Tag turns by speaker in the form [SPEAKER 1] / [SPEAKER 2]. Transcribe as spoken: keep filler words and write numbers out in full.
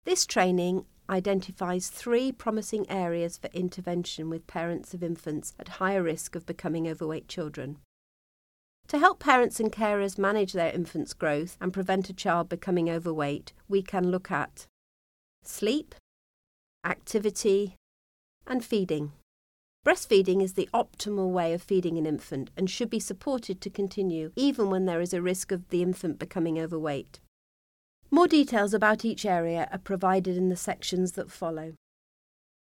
[SPEAKER 1] This training identifies three promising areas for intervention with parents of infants at higher risk of becoming overweight children. To help parents and carers manage their infant's growth and prevent a child becoming overweight, we can look at sleep, activity, and feeding. Breastfeeding is the optimal way of feeding an infant and should be supported to continue even when there is a risk of the infant becoming overweight. More details about each area are provided in the sections that follow.